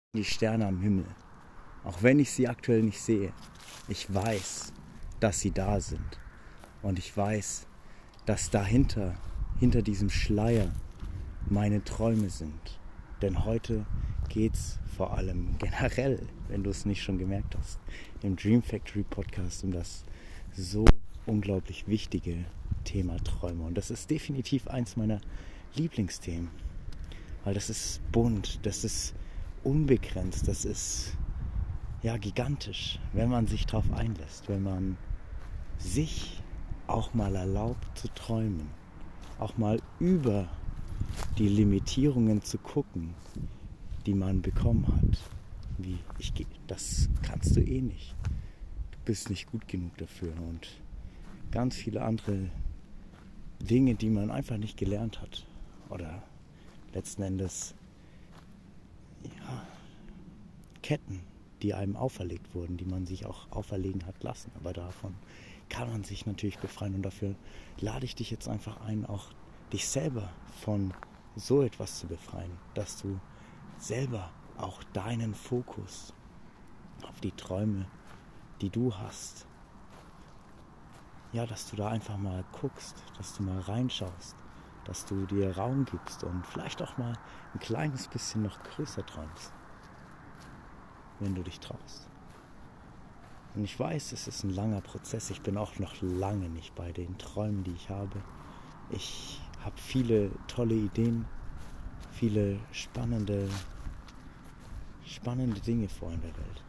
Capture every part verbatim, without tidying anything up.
die Sterne am Himmel. Auch wenn ich sie aktuell nicht sehe, ich weiß, dass sie da sind. Und ich weiß, dass dahinter, hinter diesem Schleier, meine Träume sind. Denn heute geht es vor allem generell, wenn du es nicht schon gemerkt hast, im Dream Factory Podcast um das so unglaublich wichtige Thema Träume. Und das ist definitiv eins meiner Lieblingsthemen. Weil das ist bunt, das ist unbegrenzt, das ist ja gigantisch, wenn man sich darauf einlässt, wenn man sich auch mal erlaubt zu träumen, auch mal über die Limitierungen zu gucken, die man bekommen hat. Wie ich gehe, das kannst du eh nicht. Du bist nicht gut genug dafür und ganz viele andere Dinge, die man einfach nicht gelernt hat oder letzten Endes ja, Ketten, die einem auferlegt wurden, die man sich auch auferlegen hat lassen. Aber davon kann man sich natürlich befreien und dafür lade ich dich jetzt einfach ein, auch dich selber von so etwas zu befreien, dass du selber auch deinen Fokus auf die Träume, die du hast, ja, dass du da einfach mal guckst, dass du mal reinschaust, dass du dir Raum gibst und vielleicht auch mal ein kleines bisschen noch größer träumst, wenn du dich traust. Und ich weiß, es ist ein langer Prozess. Ich bin auch noch lange nicht bei den Träumen, die ich habe. Ich habe viele tolle Ideen, viele spannende, spannende Dinge vor in der Welt.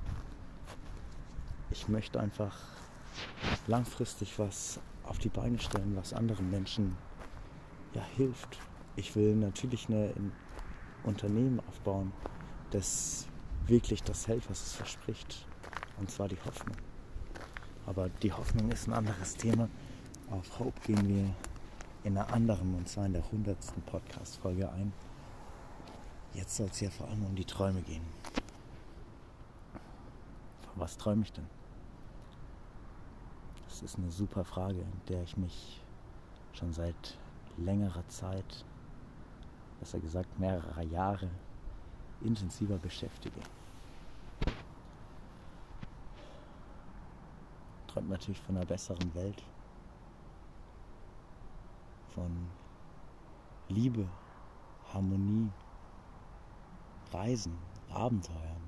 Ich möchte einfach langfristig was auf die Beine stellen, was anderen Menschen ja, hilft. Ich will natürlich eine, ein Unternehmen aufbauen, das wirklich das hält, was es verspricht. Und zwar die Hoffnung. Aber die Hoffnung ist ein anderes Thema. Auf Hope gehen wir in einer anderen, und zwar in der hundertsten Podcast-Folge ein. Jetzt soll es ja vor allem um die Träume gehen. Was träume ich denn? Das ist eine super Frage, in der ich mich schon seit längerer Zeit, besser gesagt mehrerer Jahre, intensiver beschäftige. Träumt natürlich von einer besseren Welt, von Liebe, Harmonie, Reisen, Abenteuern,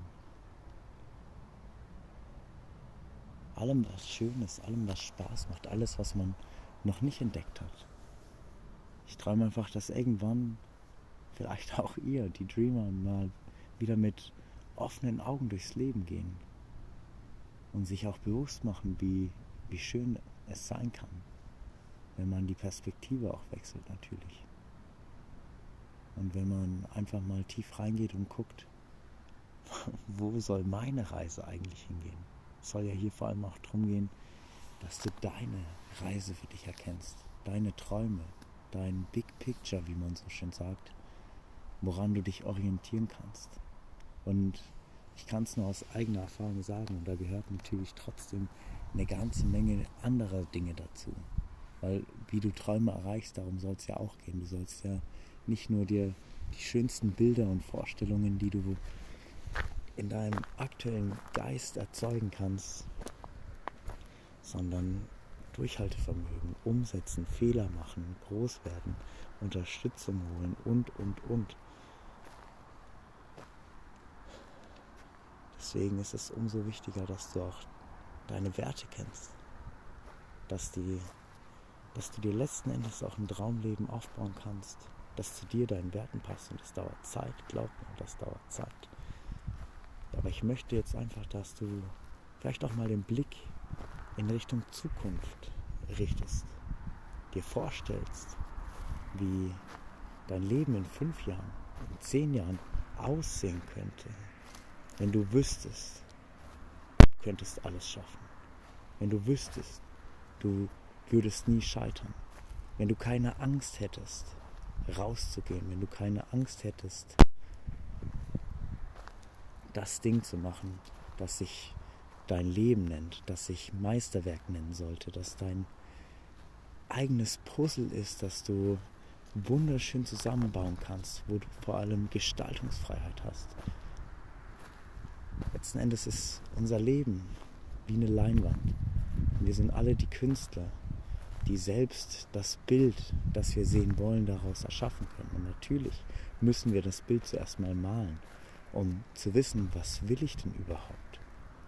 allem, was schön ist, allem, was Spaß macht, alles, was man noch nicht entdeckt hat. Ich träume einfach, dass irgendwann vielleicht auch ihr, die Dreamer, mal wieder mit offenen Augen durchs Leben gehen und sich auch bewusst machen, wie, wie schön es sein kann, wenn man die Perspektive auch wechselt natürlich. Und wenn man einfach mal tief reingeht und guckt, wo soll meine Reise eigentlich hingehen? Es soll ja hier vor allem auch darum gehen, dass du deine Reise für dich erkennst, deine Träume, dein Big Picture, wie man so schön sagt, woran du dich orientieren kannst. Und ich kann es nur aus eigener Erfahrung sagen, und da gehört natürlich trotzdem eine ganze Menge anderer Dinge dazu. Weil wie du Träume erreichst, darum soll es ja auch gehen. Du sollst ja nicht nur dir die schönsten Bilder und Vorstellungen, die du in deinem aktuellen Geist erzeugen kannst, sondern Durchhaltevermögen, umsetzen, Fehler machen, groß werden, Unterstützung holen und, und, und. Deswegen ist es umso wichtiger, dass du auch deine Werte kennst, dass, die, dass du dir letzten Endes auch ein Traumleben aufbauen kannst, das zu dir, deinen Werten passt, und das dauert Zeit, glaub mir, das dauert Zeit. Aber ich möchte jetzt einfach, dass du vielleicht auch mal den Blick in Richtung Zukunft richtest, dir vorstellst, wie dein Leben in fünf Jahren, in zehn Jahren aussehen könnte, wenn du wüsstest, du könntest alles schaffen, wenn du wüsstest, du würdest nie scheitern, wenn du keine Angst hättest, rauszugehen, wenn du keine Angst hättest, das Ding zu machen, das sich dein Leben nennt, das sich Meisterwerk nennen sollte, das dein eigenes Puzzle ist, das du wunderschön zusammenbauen kannst, wo du vor allem Gestaltungsfreiheit hast, letzten Endes ist unser Leben wie eine Leinwand. Wir sind alle die Künstler, die selbst das Bild, das wir sehen wollen, daraus erschaffen können. Und natürlich müssen wir das Bild zuerst mal malen, um zu wissen, was will ich denn überhaupt?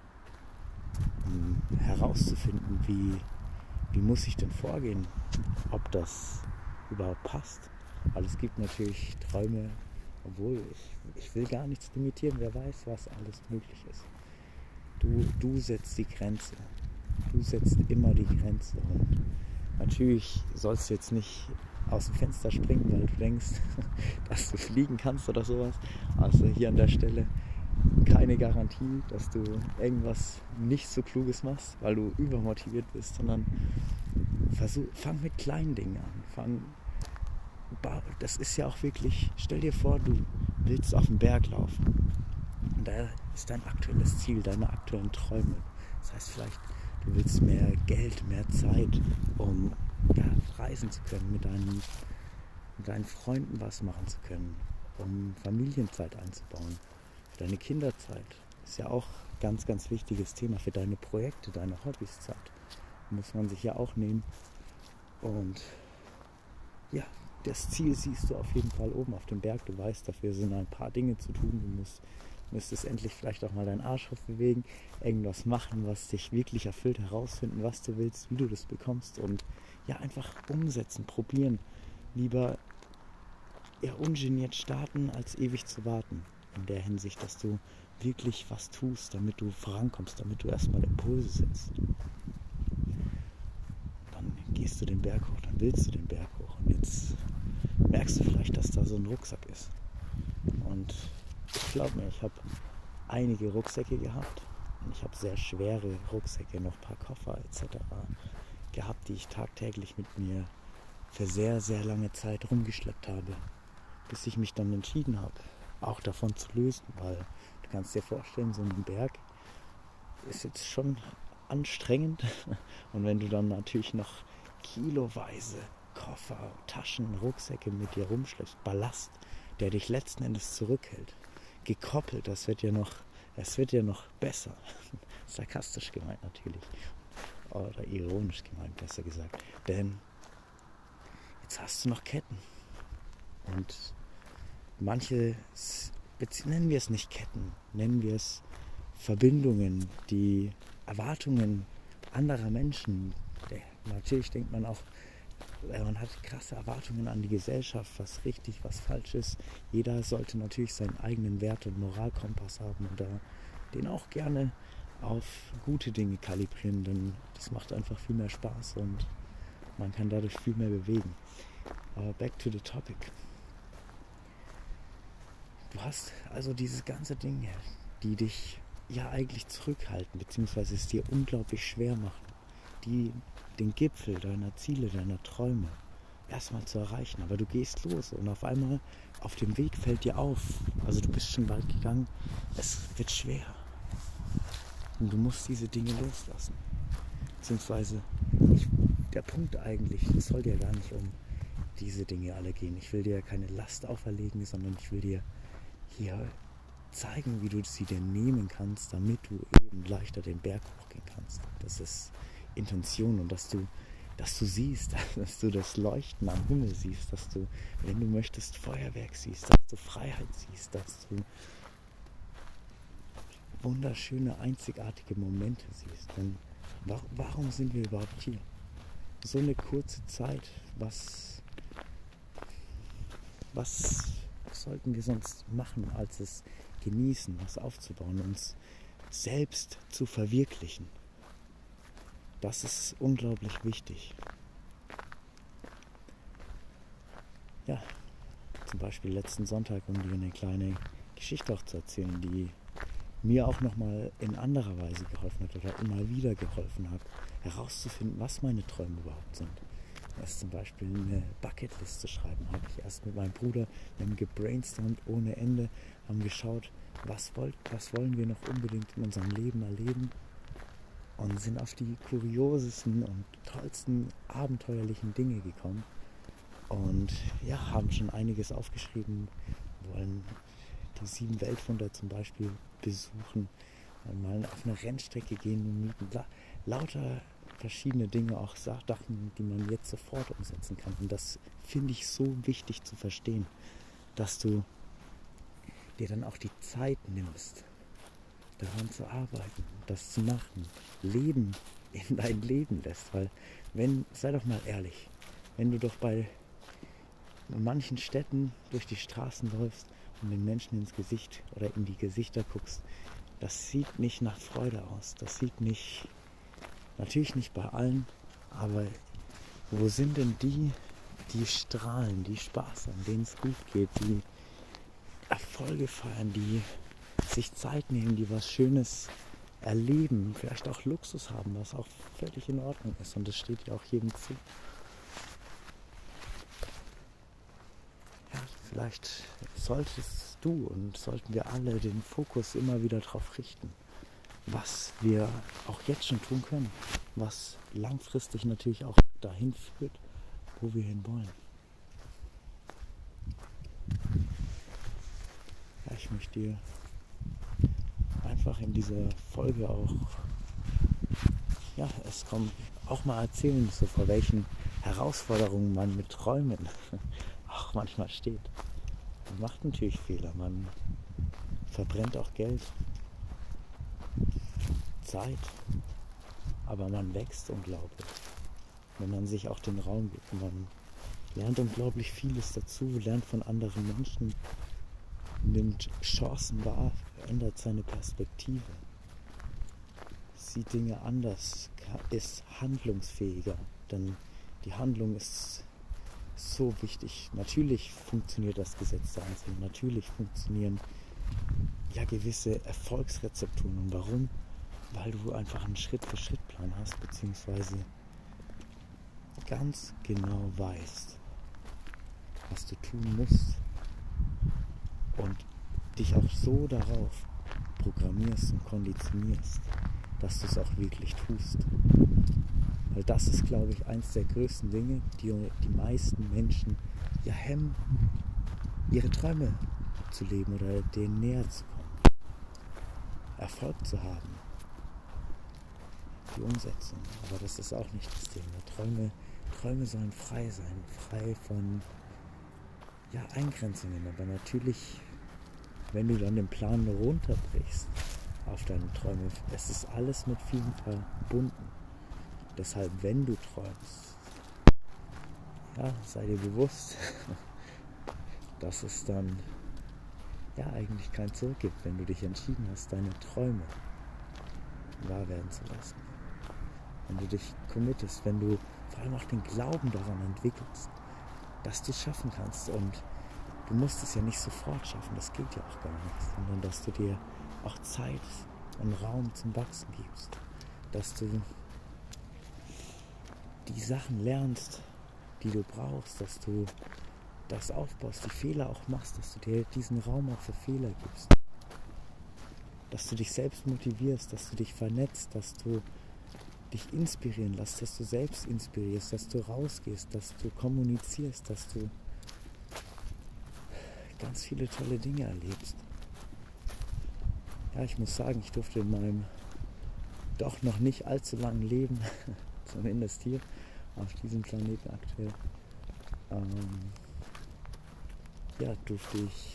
Um herauszufinden, wie, wie muss ich denn vorgehen, ob das überhaupt passt. Weil es gibt natürlich Träume, obwohl ich, ich will gar nichts limitieren, wer weiß, was alles möglich ist. Du, du setzt die Grenze. Du setzt immer die Grenze. Und natürlich sollst du jetzt nicht aus dem Fenster springen, weil du denkst, dass du fliegen kannst oder sowas. Also hier an der Stelle keine Garantie, dass du irgendwas nicht so Kluges machst, weil du übermotiviert bist, sondern versuch, fang mit kleinen Dingen an. Fang, das ist ja auch wirklich, stell dir vor, du willst auf den Berg laufen. Und da ist dein aktuelles Ziel, deine aktuellen Träume. Das heißt vielleicht, du willst mehr Geld, mehr Zeit, um ja, reisen zu können, mit deinen, mit deinen Freunden was machen zu können, um Familienzeit einzubauen. Für deine Kinderzeit ist ja auch ein ganz, ganz wichtiges Thema. Für deine Projekte, deine Hobbys Zeit muss man sich ja auch nehmen. Und ja, das Ziel siehst du auf jeden Fall oben auf dem Berg. Du weißt, dafür sind ein paar Dinge zu tun. Du musst, müsstest endlich vielleicht auch mal deinen Arsch bewegen, irgendwas machen, was dich wirklich erfüllt, herausfinden, was du willst, wie du das bekommst und ja, einfach umsetzen, probieren. Lieber ja, ungeniert starten, als ewig zu warten. In der Hinsicht, dass du wirklich was tust, damit du vorankommst, damit du erstmal Impulse setzt. Dann gehst du den Berg hoch, dann willst du den Berg hoch und jetzt merkst du vielleicht, dass da so ein Rucksack ist. Und ich glaube mir, ich habe einige Rucksäcke gehabt und ich habe sehr schwere Rucksäcke, noch ein paar Koffer et cetera gehabt, die ich tagtäglich mit mir für sehr, sehr lange Zeit rumgeschleppt habe, bis ich mich dann entschieden habe, auch davon zu lösen, weil du kannst dir vorstellen, so ein Berg ist jetzt schon anstrengend und wenn du dann natürlich noch kiloweise Koffer, Taschen, Rucksäcke mit dir rumschleppst, Ballast, der dich letzten Endes zurückhält, gekoppelt, das wird ja noch, es wird ja noch besser, sarkastisch gemeint natürlich, oder ironisch gemeint, besser gesagt, denn jetzt hast du noch Ketten und manche, nennen wir es nicht Ketten, nennen wir es Verbindungen, die Erwartungen anderer Menschen, natürlich denkt man auch, man hat krasse Erwartungen an die Gesellschaft, was richtig, was falsch ist. Jeder sollte natürlich seinen eigenen Wert- und Moralkompass haben und da den auch gerne auf gute Dinge kalibrieren, denn das macht einfach viel mehr Spaß und man kann dadurch viel mehr bewegen. Aber back to the topic. Du hast also diese ganze Dinge, die dich ja eigentlich zurückhalten, beziehungsweise es dir unglaublich schwer machen, die den Gipfel deiner Ziele, deiner Träume erstmal zu erreichen. Aber du gehst los und auf einmal auf dem Weg fällt dir auf, also du bist schon weit gegangen, es wird schwer. Und du musst diese Dinge loslassen. Beziehungsweise ich, der Punkt eigentlich, es soll dir gar nicht um diese Dinge alle gehen. Ich will dir keine Last auferlegen, sondern ich will dir hier zeigen, wie du sie dir nehmen kannst, damit du eben leichter den Berg hochgehen kannst. Das ist Intention und dass du, dass du siehst, dass du das Leuchten am Himmel siehst, dass du, wenn du möchtest, Feuerwerk siehst, dass du Freiheit siehst, dass du wunderschöne, einzigartige Momente siehst. Denn warum sind wir überhaupt hier? So eine kurze Zeit, was, was sollten wir sonst machen, als es genießen, was aufzubauen, uns selbst zu verwirklichen? Das ist unglaublich wichtig. Ja, zum Beispiel letzten Sonntag, um dir eine kleine Geschichte auch zu erzählen, die mir auch nochmal in anderer Weise geholfen hat oder immer wieder geholfen hat, herauszufinden, was meine Träume überhaupt sind. Erst zum Beispiel eine Bucketlist zu schreiben, habe ich erst mit meinem Bruder, wir haben gebrainstormt ohne Ende, haben geschaut, was, wollt, was wollen wir noch unbedingt in unserem Leben erleben und sind auf die kuriosesten und tollsten abenteuerlichen Dinge gekommen und ja, haben schon einiges aufgeschrieben, wollen die sieben Weltwunder zum Beispiel besuchen mal auf eine Rennstrecke gehen und mieten. La- lauter verschiedene Dinge, auch Sachen, die man jetzt sofort umsetzen kann. Und das finde ich so wichtig zu verstehen, dass du dir dann auch die Zeit nimmst, daran zu arbeiten, das zu machen, Leben in dein Leben lässt. Weil, wenn, sei doch mal ehrlich, wenn du doch bei manchen Städten durch die Straßen läufst und den Menschen ins Gesicht oder in die Gesichter guckst, das sieht nicht nach Freude aus. Das sieht nicht, natürlich nicht bei allen, aber wo sind denn die, die strahlen, die Spaß haben, denen es gut geht, die Erfolge feiern, die sich Zeit nehmen, die was Schönes erleben, vielleicht auch Luxus haben, was auch völlig in Ordnung ist und das steht ja auch jedem zu. Ja, vielleicht solltest du und sollten wir alle den Fokus immer wieder darauf richten, was wir auch jetzt schon tun können, was langfristig natürlich auch dahin führt, wo wir hin wollen. Ja, ich möchte dir einfach in dieser Folge auch, ja, es kommt auch mal erzählen, so vor welchen Herausforderungen man mit Träumen auch manchmal steht. Man macht natürlich Fehler, man verbrennt auch Geld, Zeit, aber man wächst unglaublich, wenn man sich auch den Raum gibt. Man lernt unglaublich vieles dazu, lernt von anderen Menschen, nimmt Chancen wahr, verändert seine Perspektive, sieht Dinge anders, ist handlungsfähiger, denn die Handlung ist so wichtig. Natürlich funktioniert das Gesetz der Anziehung, natürlich funktionieren ja gewisse Erfolgsrezepturen. Und warum? Weil du einfach einen Schritt-für-Schritt-Plan hast, beziehungsweise ganz genau weißt, was du tun musst und dich auch so darauf programmierst und konditionierst, dass du es auch wirklich tust. Weil das ist, glaube ich, eins der größten Dinge, die die meisten Menschen ja hemmen, ihre Träume zu leben oder denen näher zu kommen, Erfolg zu haben, die Umsetzung. Aber das ist auch nicht das Thema. Träume, Träume sollen frei sein, frei von ja, Eingrenzungen. Aber natürlich, wenn du dann den Plan runterbrichst auf deine Träume, es ist alles mit vielen verbunden. Deshalb, wenn du träumst, ja, sei dir bewusst, dass es dann ja eigentlich kein Zurück gibt, wenn du dich entschieden hast, deine Träume wahr werden zu lassen. Wenn du dich committest, wenn du vor allem auch den Glauben daran entwickelst, dass du es schaffen kannst. Und du musst es ja nicht sofort schaffen, das geht ja auch gar nicht, sondern dass du dir auch Zeit und Raum zum Wachsen gibst, dass du die Sachen lernst, die du brauchst, dass du das aufbaust, die Fehler auch machst, dass du dir diesen Raum auch für Fehler gibst, dass du dich selbst motivierst, dass du dich vernetzt, dass du dich inspirieren lässt, dass du selbst inspirierst, dass du rausgehst, dass du kommunizierst, dass du ganz viele tolle Dinge erlebst. Ja, ich muss sagen, ich durfte in meinem doch noch nicht allzu langen Leben, zumindest hier auf diesem Planeten aktuell, ähm, ja, durfte ich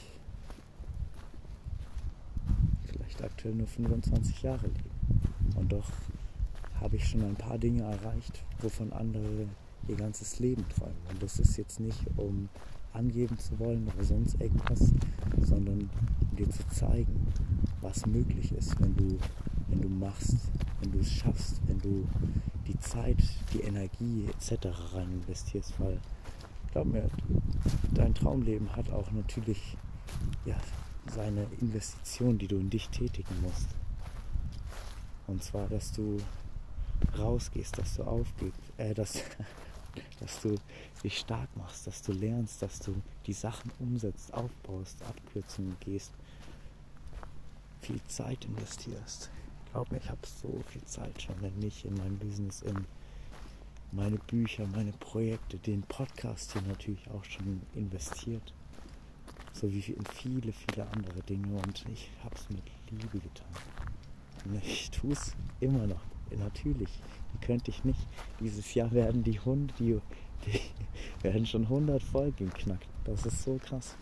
vielleicht aktuell nur fünfundzwanzig Jahre leben. Und doch habe ich schon ein paar Dinge erreicht, wovon andere ihr ganzes Leben träumen. Und das ist jetzt nicht, um angeben zu wollen oder sonst irgendwas, sondern um dir zu zeigen, was möglich ist, wenn du, wenn du machst, wenn du es schaffst, wenn du die Zeit, die Energie et cetera rein investierst. Weil, glaub mir, dein Traumleben hat auch natürlich ja, seine Investition, die du in dich tätigen musst. Und zwar, dass du rausgehst, dass du aufgibst, äh, dass, dass du dich stark machst, dass du lernst, dass du die Sachen umsetzt, aufbaust, Abkürzungen gehst, viel Zeit investierst. Glaub mir, ich habe so viel Zeit schon in mich, in mein Business, in meine Bücher, meine Projekte, den Podcast hier natürlich auch schon investiert, sowie in viele, viele andere Dinge und ich habe es mit Liebe getan. Und ich tue es immer noch. Natürlich, könnte ich nicht. Dieses Jahr werden die Hunde, die, die werden schon hundert Folgen knackt. Das ist so krass.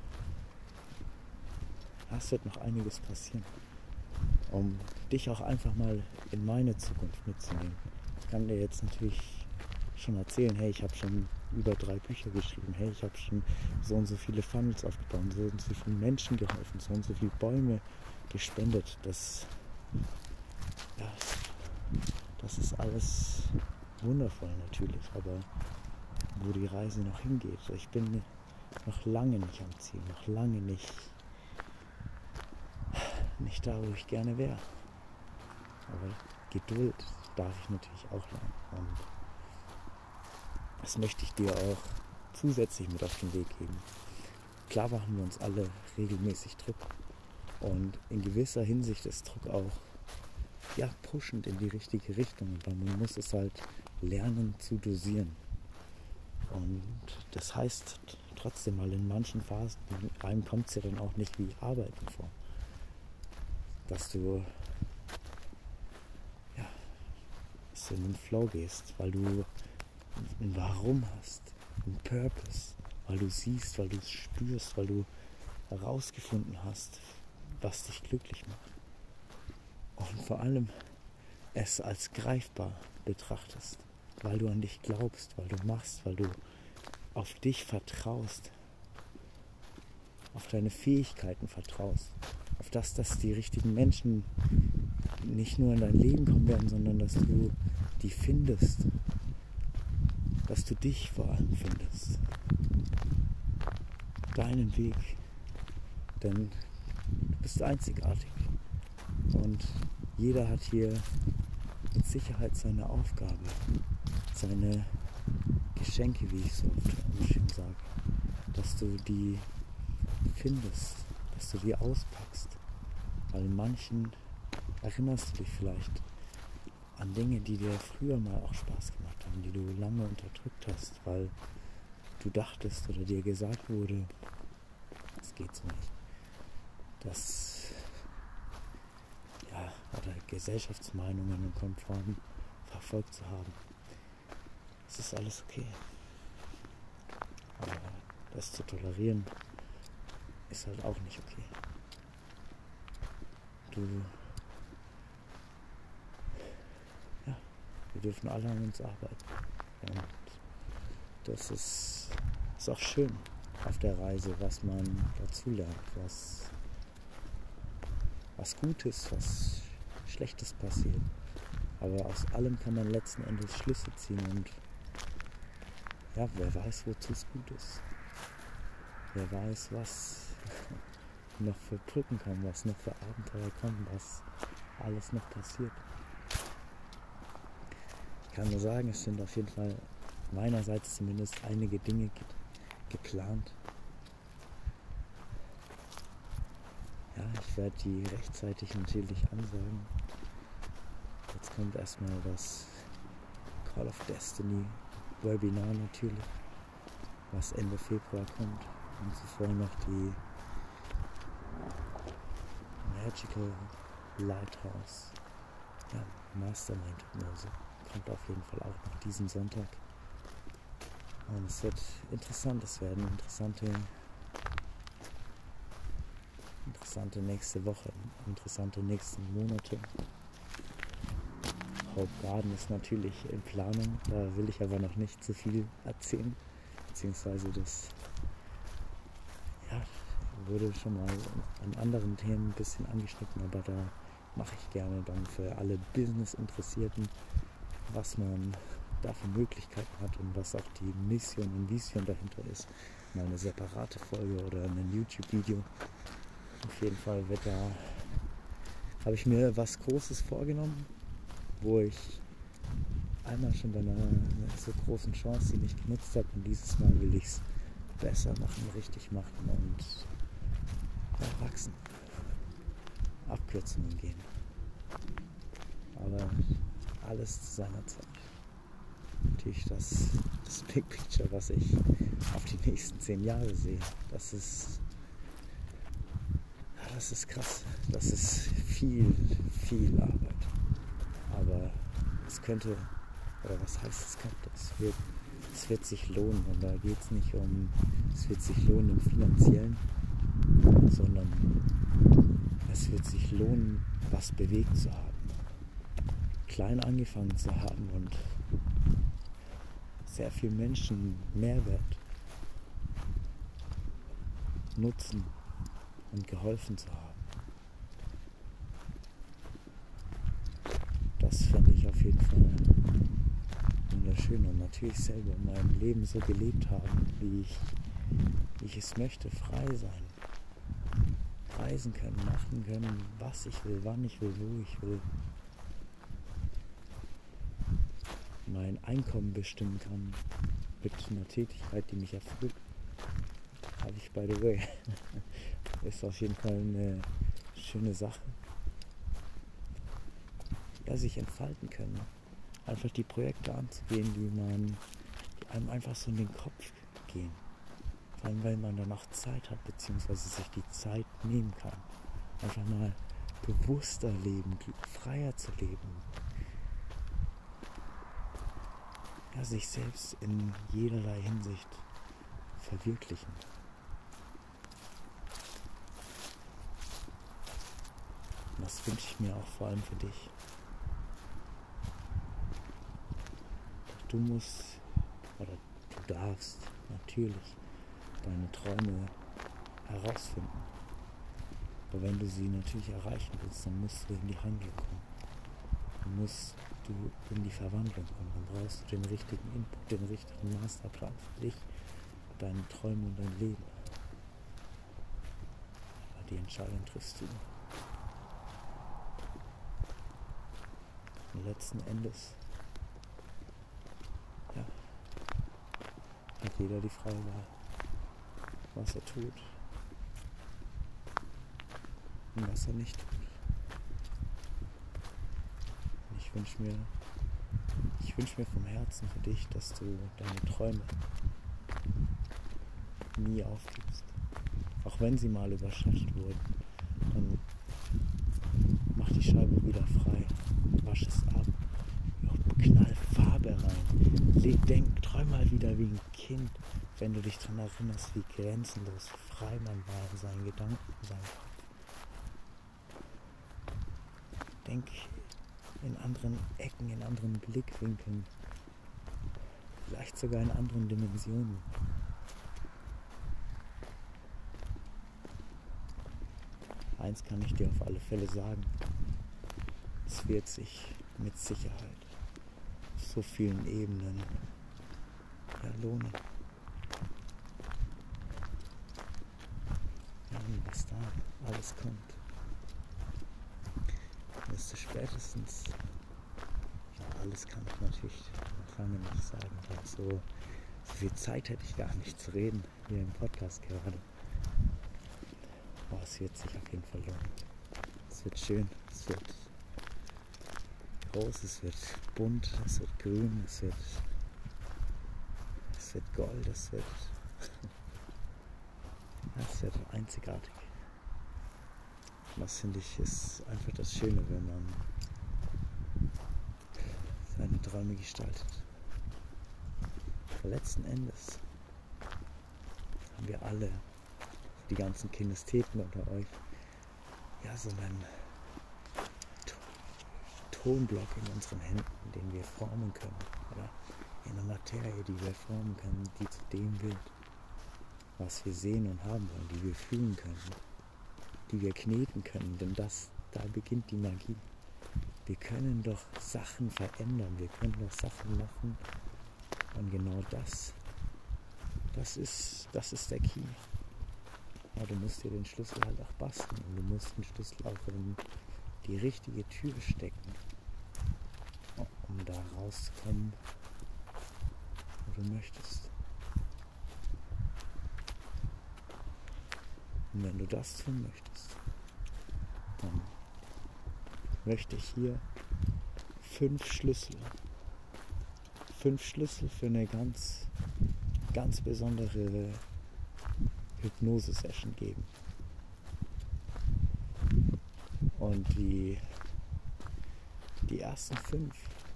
Es wird noch einiges passieren, um dich auch einfach mal in meine Zukunft mitzunehmen. Ich kann dir jetzt natürlich schon erzählen, hey, ich habe schon über drei Bücher geschrieben, hey, ich habe schon so und so viele Funnels aufgebaut, so und so vielen Menschen geholfen, so und so viele Bäume gespendet. Das, ja, das ist alles wundervoll natürlich, aber wo die Reise noch hingeht, ich bin noch lange nicht am Ziel, noch lange nicht, nicht da, wo ich gerne wäre. Aber Geduld darf ich natürlich auch lernen. Und das möchte ich dir auch zusätzlich mit auf den Weg geben. Klar machen wir uns alle regelmäßig Druck. Und in gewisser Hinsicht ist Druck auch ja, pushend in die richtige Richtung. Aber man muss es halt lernen zu dosieren. Und das heißt trotzdem mal in manchen Phasen, einem kommt es ja dann auch nicht wie Arbeiten vor. Dass du ja, dass du in den Flow gehst, weil du ein Warum hast, ein Purpose, weil du siehst, weil du es spürst, weil du herausgefunden hast, was dich glücklich macht. Und vor allem es als greifbar betrachtest, weil du an dich glaubst, weil du machst, weil du auf dich vertraust, auf deine Fähigkeiten vertraust, auf das, dass die richtigen Menschen nicht nur in dein Leben kommen werden, sondern dass du die findest, dass du dich vor allem findest, deinen Weg, denn du bist einzigartig und jeder hat hier mit Sicherheit seine Aufgabe, seine Geschenke, wie ich so oft schön sage, dass du die findest, dass du die auspackst, weil in manchen erinnerst du dich vielleicht an Dinge, die dir früher mal auch Spaß gemacht haben, die du lange unterdrückt hast, weil du dachtest oder dir gesagt wurde, das geht so nicht. Das, ja, oder Gesellschaftsmeinungen und Konformen verfolgt zu haben. Das ist alles okay. Aber das zu tolerieren ist halt auch nicht okay. Du Wir dürfen alle an uns arbeiten. Und das ist, ist auch schön auf der Reise, was man dazu lernt, was, was Gutes, was Schlechtes passiert. Aber aus allem kann man letzten Endes Schlüsse ziehen und ja, wer weiß, wozu es gut ist. Wer weiß, was noch für Brücken kommen, was noch für Abenteuer kommen, was alles noch passiert. Ich kann nur sagen, es sind auf jeden Fall meinerseits zumindest einige Dinge ge- geplant. Ja, ich werde die rechtzeitig natürlich ansagen. Jetzt kommt erstmal das Call of Destiny Webinar natürlich, was Ende Februar kommt. Und zuvor noch die Magical Lighthouse ja, Mastermind Hypnose. Kommt auf jeden Fall auch noch diesen Sonntag. Und es wird interessant, es werden interessante, interessante nächste Woche, interessante nächsten Monate. Hope Garden ist natürlich in Planung, da will ich aber noch nicht zu viel erzählen, beziehungsweise das ja, wurde schon mal an anderen Themen ein bisschen angeschnitten, aber da mache ich gerne dann für alle Business-Interessierten, was man da für Möglichkeiten hat und was auch die Mission und Vision dahinter ist. Mal eine separate Folge oder ein YouTube-Video. Auf jeden Fall wird da, habe ich mir was Großes vorgenommen, wo ich einmal schon bei einer, einer so großen Chance, die nicht genutzt habe, und dieses Mal will ich es besser machen, richtig machen und ja, wachsen. Abkürzungen gehen. Aber alles zu seiner Zeit. Natürlich das, das Big Picture, was ich auf die nächsten zehn Jahre sehe, das ist, ja, das ist krass. Das ist viel, viel Arbeit. Aber es könnte, oder was heißt es könnte, es wird, es wird sich lohnen. Und da geht es nicht um, es wird sich lohnen im Finanziellen, sondern es wird sich lohnen, was bewegt zu haben. Klein angefangen zu haben und sehr viel Menschen Mehrwert, Nutzen und geholfen zu haben. Das fände ich auf jeden Fall wunderschön und natürlich selber mein Leben so gelebt haben, wie ich, wie ich es möchte, frei sein, reisen können, machen können, was ich will, wann ich will, wo ich will. Mein Einkommen bestimmen kann mit einer Tätigkeit, die mich erfüllt. Habe ich, by the way. Ist auf jeden Fall eine schöne Sache. Ja, sich entfalten können. Einfach die Projekte anzugehen, die man, die einem einfach so in den Kopf gehen. Vor allem, weil man danach Zeit hat, beziehungsweise sich die Zeit nehmen kann. Einfach mal bewusster leben, freier zu leben. Ja, sich selbst in jederlei Hinsicht verwirklichen. Und das wünsche ich mir auch vor allem für dich. Du musst, oder du darfst natürlich deine Träume herausfinden. Aber wenn du sie natürlich erreichen willst, dann musst du in die Handlung kommen. Dann musst du in die Verwandlung kommen. Dann brauchst du den richtigen Input, den richtigen Masterplan für dich, deine Träume und dein Leben. Aber die Entscheidung triffst du. Und letzten Endes ja, hat jeder die freie Wahl, was er tut und was er nicht tut. Und ich wünsche mir, ich wünsche mir vom Herzen für dich, dass du deine Träume nie aufgibst. Auch wenn sie mal überschattet wurden, dann mach die Scheibe wieder frei, wasch es ab, knall Farbe rein, denk, träum mal wieder wie ein Kind, wenn du dich daran erinnerst, wie grenzenlos frei man war in seinen Gedanken, in seinem Kopf. Denk in anderen Ecken, in anderen Blickwinkeln, vielleicht sogar in anderen Dimensionen. Eins kann ich dir auf alle Fälle sagen, es wird sich mit Sicherheit auf so vielen Ebenen ja, lohnen. Ja, und was da alles kommt, wirst du spätestens, ja, alles kann ich natürlich noch lange nicht sagen, weil so, so viel Zeit hätte ich gar nicht zu reden, hier im Podcast gerade. Aber es wird sich auf jeden Fall lohnen. Es wird schön, es wird groß, es wird bunt, es wird grün, es wird, es wird Gold, es wird, es wird einzigartig. Und das finde ich ist einfach das Schöne, wenn man seine Träume gestaltet. Aber letzten Endes haben wir alle, die ganzen Kinestheten unter euch, ja, so einen Tonblock in unseren Händen, den wir formen können, oder in der Materie, die wir formen können, die zu dem wird, was wir sehen und haben wollen, die wir fühlen können, die wir kneten können, denn das, da beginnt die Magie. Wir können doch Sachen verändern, wir können doch Sachen machen und genau das, das ist, das ist der Key. Ja, du musst dir den Schlüssel halt auch basteln und du musst den Schlüssel auch in die richtige Tür stecken, um da rauszukommen, wo du möchtest. Und wenn du das tun möchtest, dann möchte ich hier fünf Schlüssel, fünf Schlüssel für eine ganz, ganz besondere Hypnose-Session geben. Und die die ersten fünf,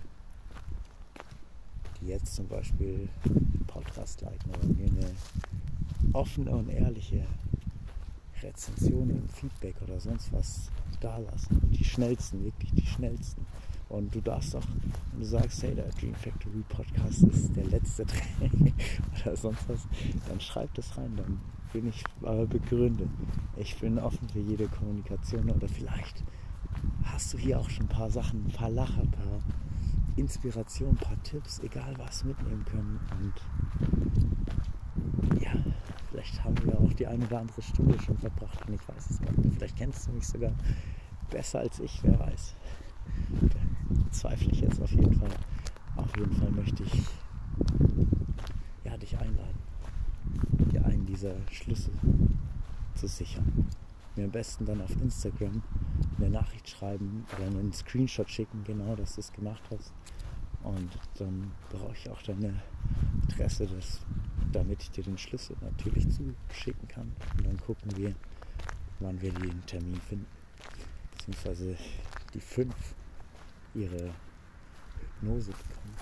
die jetzt zum Beispiel den Podcast liken oder mir eine offene und ehrliche Rezension und Feedback oder sonst was da lassen. Die schnellsten, wirklich die schnellsten. Und du darfst auch, wenn du sagst, hey, der Dream Factory Podcast ist der letzte Training oder sonst was, dann schreib das rein, dann bin ich aber begründe. Ich bin offen für jede Kommunikation oder vielleicht hast du hier auch schon ein paar Sachen, ein paar Lacher, ein paar Inspiration, ein paar Tipps, egal was mitnehmen können. Und ja, vielleicht haben wir auch die eine oder andere Stunde schon verbracht und ich weiß es gar nicht. Vielleicht kennst du mich sogar besser als ich, wer weiß. Zweifle ich jetzt auf jeden Fall. Auf jeden Fall möchte ich ja, dich einladen, dir einen dieser Schlüssel zu sichern. Mir am besten dann auf Instagram eine Nachricht schreiben oder einen Screenshot schicken, genau, dass du es gemacht hast. Und dann brauche ich auch deine Adresse, das, damit ich dir den Schlüssel natürlich zuschicken kann. Und dann gucken wir, wann wir den Termin finden. Beziehungsweise die fünf ihre Hypnose bekommen.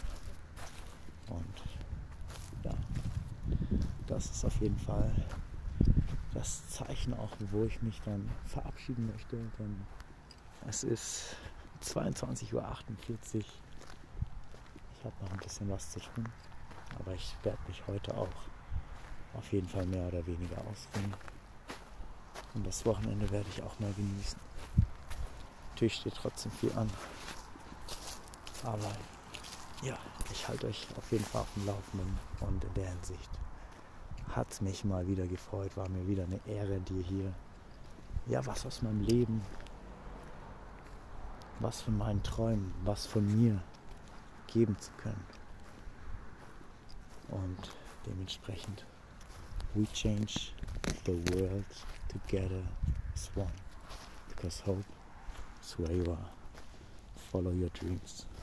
Und ja, das ist auf jeden Fall das Zeichen auch, wo ich mich dann verabschieden möchte. Denn es ist zweiundzwanzig Uhr achtundvierzig. Ich habe noch ein bisschen was zu tun, aber ich werde mich heute auch auf jeden Fall mehr oder weniger ausruhen. Und das Wochenende werde ich auch mal genießen. Natürlich steht trotzdem viel an. Aber ja, ich halte euch auf jeden Fall auf dem Laufenden. Und in der Hinsicht hat es mich mal wieder gefreut. War mir wieder eine Ehre, dir hier ja was aus meinem Leben, was von meinen Träumen, was von mir geben zu können. Und dementsprechend, we change the world together as one. Because hope is where you are. Follow your dreams.